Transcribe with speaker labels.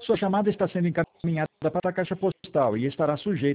Speaker 1: Sua chamada está sendo encaminhada para a caixa postal e estará sujeita